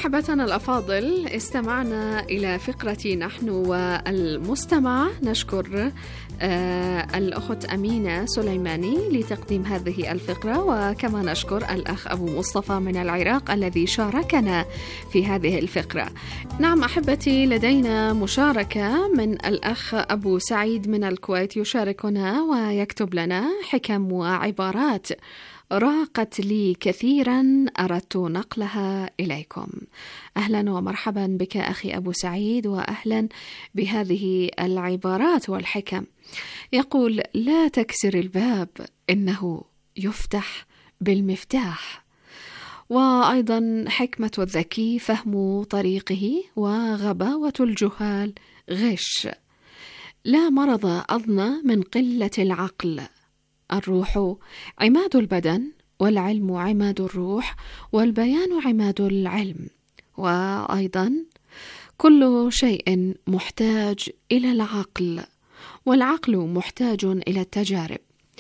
أحبتنا الأفاضل، استمعنا إلى فقرة نحن والمستمع. نشكر آه الأخت أمينة سليماني لتقديم هذه الفقرة، وكما نشكر الأخ أبو مصطفى من العراق الذي شاركنا في هذه الفقرة. نعم أحبتي، لدينا مشاركة من الأخ أبو سعيد من الكويت، يشاركنا ويكتب لنا: حكم وعبارات راقت لي كثيرا أردت نقلها إليكم. أهلا ومرحبا بك أخي أبو سعيد، وأهلا بهذه العبارات والحكم. يقول: لا تكسر الباب إنه يفتح بالمفتاح. وأيضا: حكمة الذكي فهم طريقه، وغباوة الجهال غش. لا مرض أضنى من قلة العقل. الروح عماد البدن، والعلم عماد الروح، والبيان عماد العلم. وأيضا: كل شيء محتاج إلى العقل، والعقل محتاج إلى التجارب،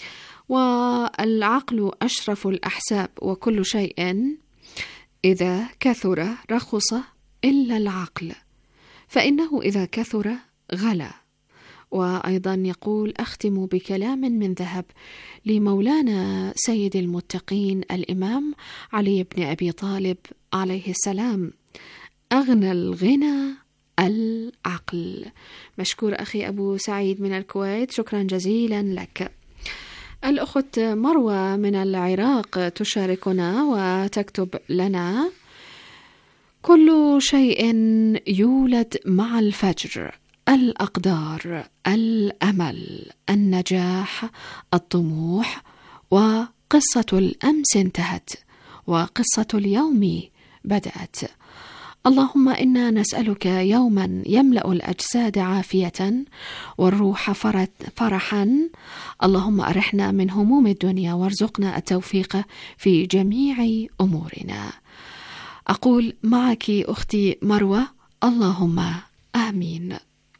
والعقل أشرف الأحساب، وكل شيء إذا كثر رخص إلا العقل، فإنه إذا كثر غلا. وأيضا يقول: أختم بكلام من ذهب لمولانا سيد المتقين الإمام علي بن أبي طالب عليه السلام: أغنى الغنى العقل. مشكور أخي أبو سعيد من الكويت، شكرا جزيلا لك. الأخت مروة من العراق تشاركنا وتكتب لنا: كل شيء يولد مع الفجر، الأقدار، الأمل، النجاح، الطموح، وقصة الأمس انتهت وقصة اليوم بدأت. اللهم إنا نسألك يوما يملأ الأجساد عافية والروح فرحا. اللهم أرحنا من هموم الدنيا وارزقنا التوفيق في جميع أمورنا. أقول معك أختي مروة: اللهم آمين.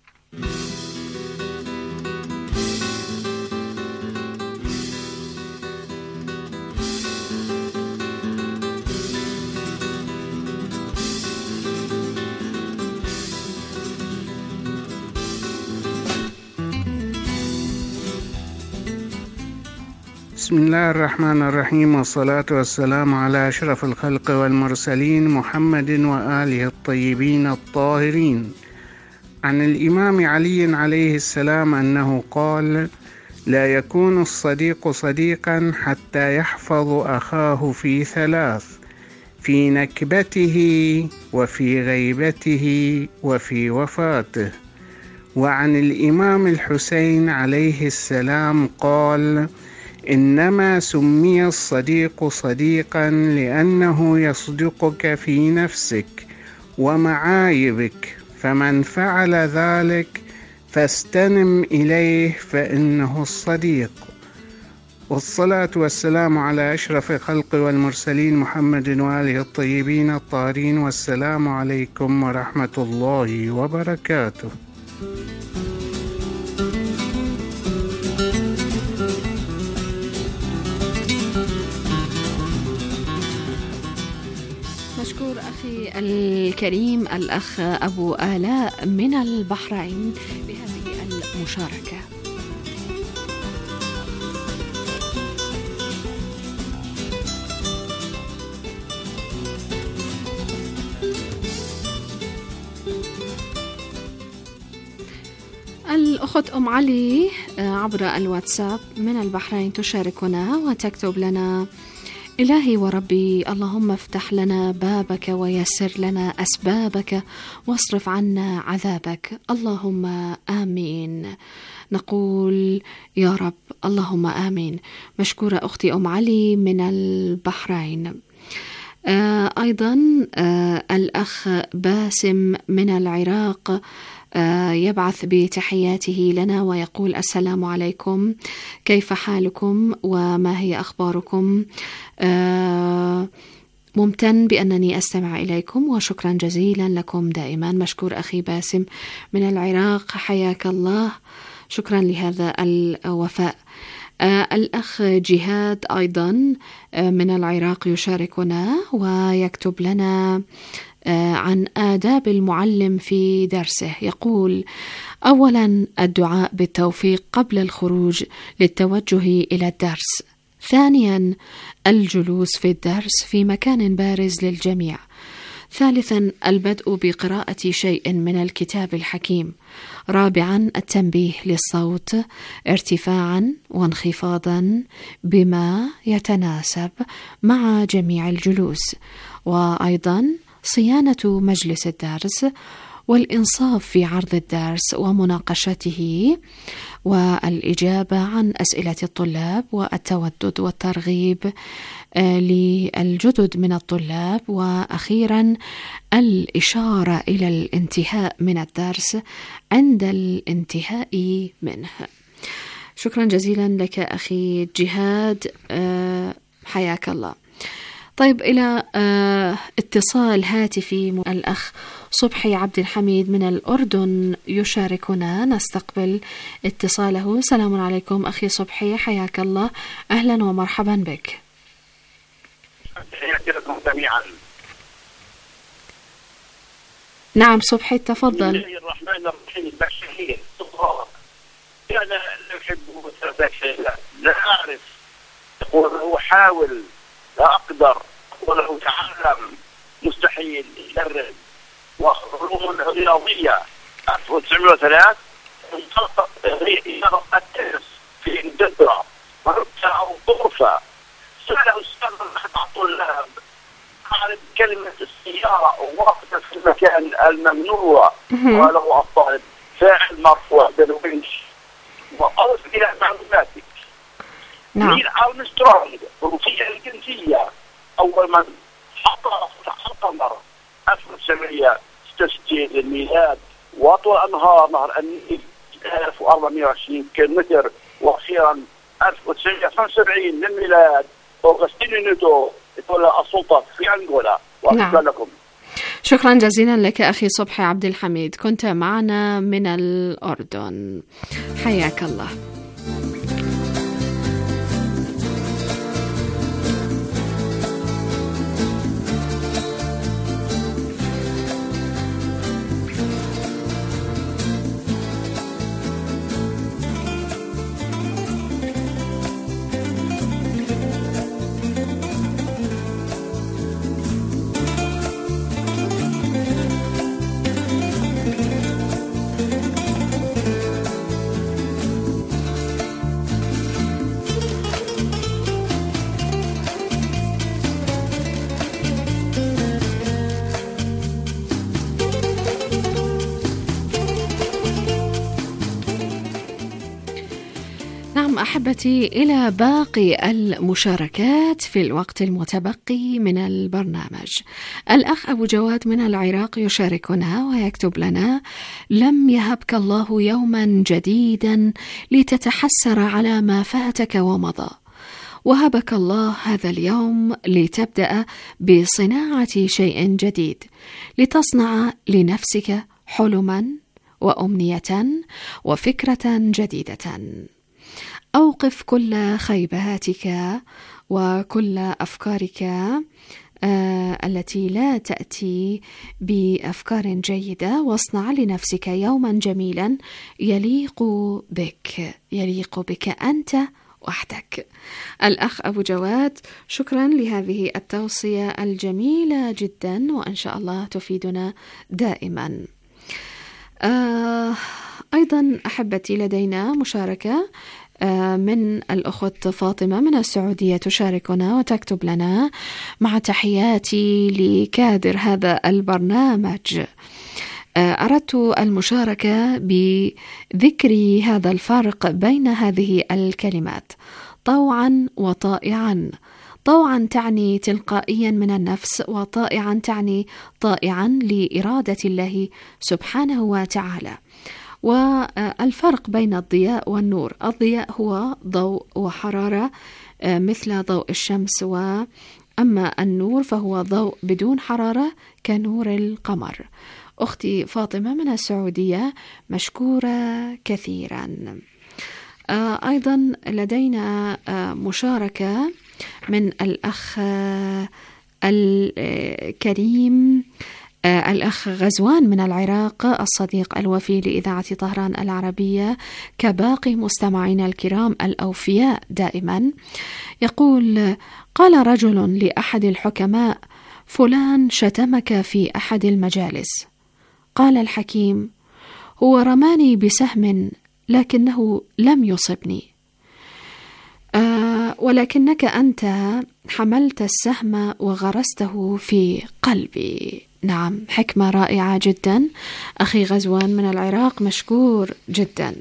بسم الله الرحمن الرحيم، والصلاة والسلام على أشرف الخلق والمرسلين محمد وآله الطيبين الطاهرين. عن الإمام علي عليه السلام أنه قال: لا يكون الصديق صديقا حتى يحفظ أخاه في ثلاث: في نكبته، وفي غيبته، وفي وفاته. وعن الإمام الحسين عليه السلام قال: إنما سمي الصديق صديقا لأنه يصدقك في نفسك ومعايبك، فمن فعل ذلك فاستنم إليه فإنه الصديق. والصلاة والسلام على أشرف الخلق والمرسلين محمد وآله الطيبين الطاهرين، والسلام عليكم ورحمة الله وبركاته. مشكور أخي الكريم الأخ أبو آلاء من البحرين بهذه المشاركة. الأخت أم علي عبر الواتساب من البحرين تشاركنا وتكتب لنا: إلهي وربي، اللهم افتح لنا بابك ويسر لنا أسبابك واصرف عنا عذابك، اللهم آمين. نقول يا رب اللهم آمين. مشكورة أختي أم علي من البحرين. آه أيضا آه الأخ باسم من العراق آه يبعث بتحياته لنا ويقول: السلام عليكم، كيف حالكم وما هي أخباركم؟ آه ممتن بأنني أستمع إليكم وشكرا جزيلا لكم دائما. مشكور أخي باسم من العراق، حياك الله، شكرا لهذا الوفاء. آه الأخ جهاد أيضا آه من العراق يشاركنا ويكتب لنا: عن آداب المعلم في درسه. يقول: أولا الدعاء بالتوفيق قبل الخروج للتوجه إلى الدرس. ثانيا الجلوس في الدرس في مكان بارز للجميع. ثالثا البدء بقراءة شيء من الكتاب الحكيم. رابعا التنبيه للصوت ارتفاعا وانخفاضا بما يتناسب مع جميع الجلوس. وأيضا صيانة مجلس الدرس والإنصاف في عرض الدرس ومناقشته والإجابة عن أسئلة الطلاب والتودد والترغيب للجدد من الطلاب. وأخيرا الإشارة إلى الانتهاء من الدرس عند الانتهاء منه. شكرا جزيلا لك أخي جهاد، حياك الله. طيب، إلى اتصال هاتفي الأخ صبحي عبد الحميد من الأردن يشاركنا، نستقبل اتصاله. سلام عليكم أخي صبحي، حياك الله، أهلا ومرحبا بك. تحياتي لكم جميعا. نعم صبحي، تفضل. بسم الله الرحمن الرحيم. بشرين صغار كان لا يحب لا, لا أعرف، يقول له حاول، لا أقدر، يقول له تعلم، مستحيل، يجرب. وعلوم الرياضية ألف وتسعمائة وثلاثة انطلقت رياضة التنس في إنجلترا وربطة أو غرفة. سأله السؤال أحد الطلاب: أعرف كلمة السيارة ووقفت في المكان الممنوع. قال له الطالب: فاعل مرفوع بالونش. وأضف إلى معلوماتك: نعم. نيل أرمسترونغ روسيا الجنسية أول من حط القمر ألف وتسعمائة وستة وستين للميلاد. وأطول أنهار نهر النيل ألف وأربعمائة وعشرين كيلومتر. وأخيرا ألف وتسعمائة وخمسة وسبعين للميلاد أوغسطينو نيتو تولى السلطة في أنغولا. وأشكر لكم. شكرا جزيلا لك أخي صبحي عبد الحميد، كنت معنا من الأردن، حياك الله. أحبتي، إلى باقي المشاركات في الوقت المتبقي من البرنامج. الأخ أبو جواد من العراق يشاركنا ويكتب لنا: لم يهبك الله يوما جديدا لتتحسر على ما فاتك ومضى، وهبك الله هذا اليوم لتبدأ بصناعة شيء جديد، لتصنع لنفسك حلما وأمنية وفكرة جديدة. أوقف كل خيباتك وكل أفكارك آه التي لا تأتي بأفكار جيدة، واصنع لنفسك يوما جميلا يليق بك، يليق بك أنت وحدك. الأخ أبو جواد، شكرا لهذه التوصية الجميلة جدا، وإن شاء الله تفيدنا دائما. آه أيضا أحبتي، لدينا مشاركة من الأخت فاطمة من السعودية تشاركنا وتكتب لنا: مع تحياتي لكادر هذا البرنامج، أردت المشاركة بذكر هذا الفرق بين هذه الكلمات: طوعا وطائعا. طوعا تعني تلقائيا من النفس، وطائعا تعني طائعا لإرادة الله سبحانه وتعالى. والفرق بين الضياء والنور: الضياء هو ضوء وحرارة مثل ضوء الشمس، وأما النور فهو ضوء بدون حرارة كنور القمر. أختي فاطمة من السعودية، مشكورة كثيرا. أيضا لدينا مشاركة من الأخ الكريم آه الأخ غزوان من العراق، الصديق الوفي لإذاعة طهران العربية كباقي مستمعينا الكرام الأوفياء دائما، يقول: قال رجل لأحد الحكماء: فلان شتمك في أحد المجالس. قال الحكيم: هو رماني بسهم لكنه لم يصبني. آه ولكنك أنت حملت السهم وغرسته في قلبي. نعم، حكمة رائعة جدا أخي غزوان من العراق، مشكور جدا.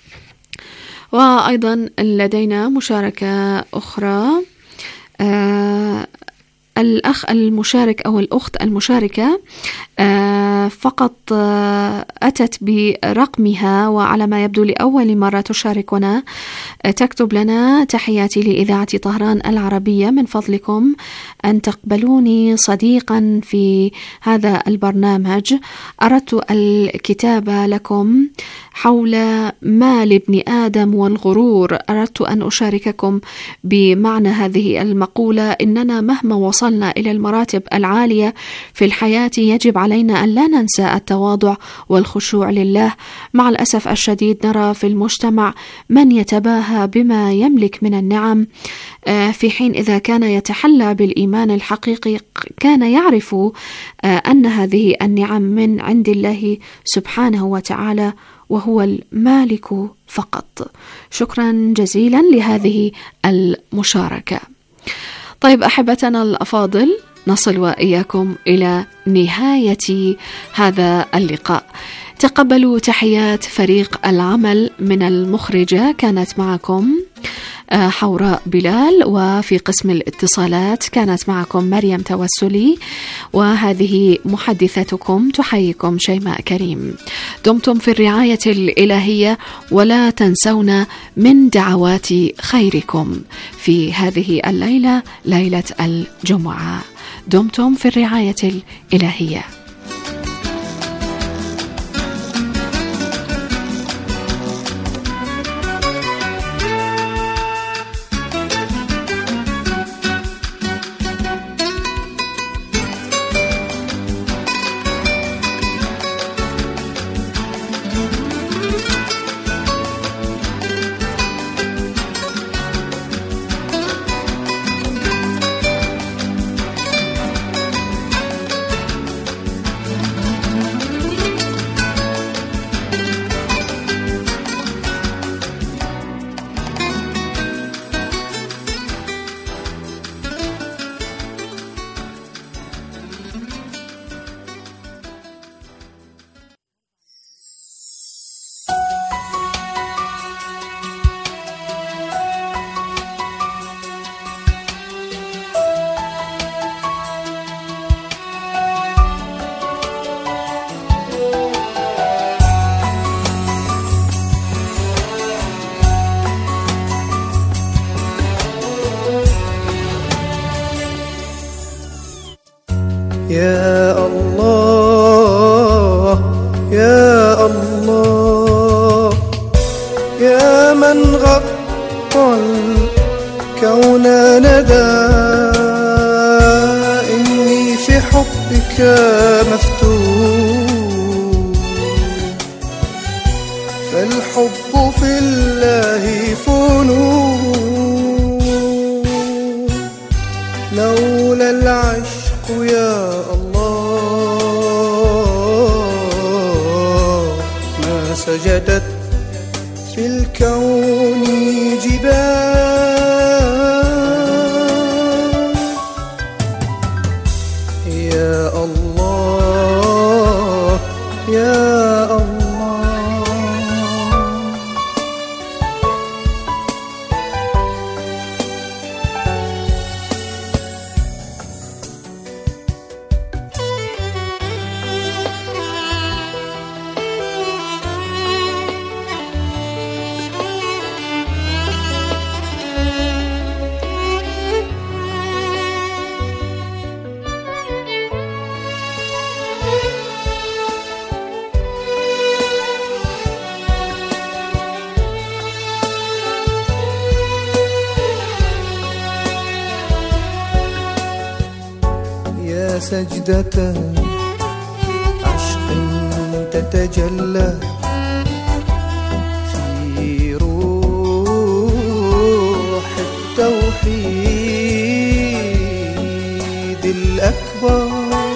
وأيضا لدينا مشاركة أخرى، آه الأخ المشارك أو الأخت المشاركة آه فقط آه أتت برقمها، وعلى ما يبدو لأول مرة تشاركنا. آه تكتب لنا: تحياتي لإذاعة طهران العربية، من فضلكم أن تقبلوني صديقا في هذا البرنامج. أردت الكتابة لكم حول مال ابن آدم والغرور. أردت أن أشارككم بمعنى هذه المقولة: إننا مهما وصلنا إلى المراتب العالية في الحياة يجب علينا أن لا ننسى التواضع والخشوع لله. مع الأسف الشديد نرى في المجتمع من يتباهى بما يملك من النعم، في حين إذا كان يتحلى بالإيمان الحقيقي كان يعرف أن هذه النعم من عند الله سبحانه وتعالى، وهو المالك فقط. شكرا جزيلا لهذه المشاركة. طيب أحبتنا الأفاضل، نصل وإياكم إلى نهاية هذا اللقاء. تقبلوا تحيات فريق العمل، من المخرجة كانت معكم حوراء بلال، وفي قسم الاتصالات كانت معكم مريم توسلي، وهذه محدثتكم تحييكم شيماء كريم. دمتم في الرعاية الإلهية، ولا تنسونا من دعوات خيركم في هذه الليلة، ليلة الجمعة. دمتم في الرعاية الإلهية. يا الله يا الله يا من غطى الكون ندى، إني في حبك مفتون، فالحب في الله فنون، لولا العشق يا الله ما سجدت في الكون جبال. يا الله يا سجدة تتجلى في روح التوحيد الأكبر.